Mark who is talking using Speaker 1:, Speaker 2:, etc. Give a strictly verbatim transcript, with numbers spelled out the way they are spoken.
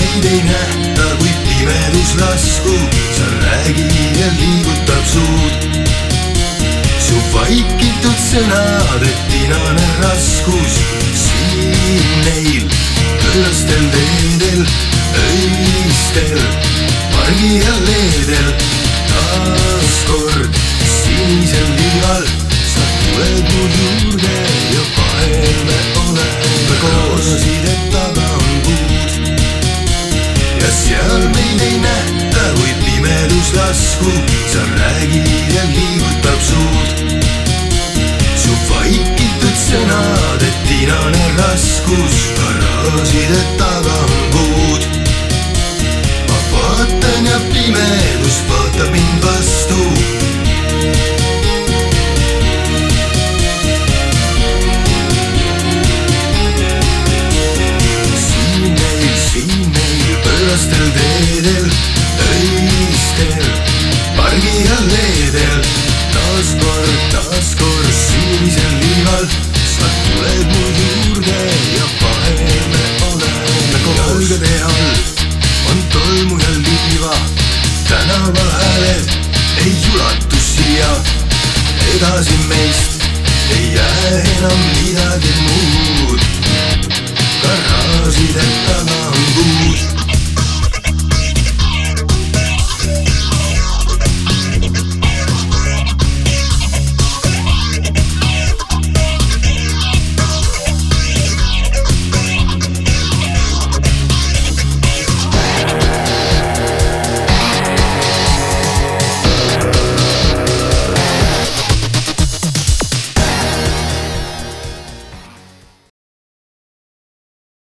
Speaker 1: meid ei nähta, kui pimedus laskub, sa räägid ja liigutab suud. Su vaikitud sõnad, et tinane raskus siin neil kõllastel teedel, öistel pargialleedel. Taaskord sinisel liival sa tuled mu juurde ja vahel me oleme koos. Sidet taga on puud ja seal meid ei nähta, kui pimedus laskub, sa räägid ja liigutab suud. Su vaikitud sõnad, et tinane raskus, garaažide taga on puud. Ma vaatan ja pimedus vaatab mind vastu. Siin meil, siin meil pöörastel teedel, öistel pargialleedel. Taaskord, taaskord sinisel liival sa tuled mu juurde ja vahel me oleme koos. Jalgade all on tolmu ja liiva, tänava hääled ei ulatu siia. Edasi meist ei jää enam midagi muud, garaažide taga on puud.